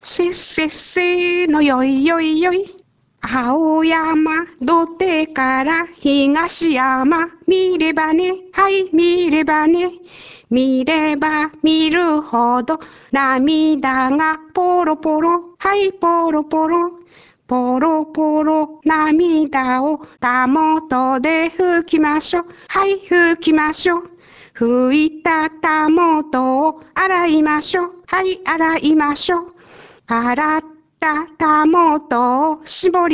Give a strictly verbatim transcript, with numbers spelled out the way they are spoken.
せっせっせのよいよいよい。青山土手から東山見ればね、はい見ればね。見れば見るほど涙がポロポロ、はいポロポロ。ポロポロ涙をたもとで拭きましょう。はい拭きましょう。拭いたたもとを洗いましょう。はい洗いましょう。洗ったたもとを絞り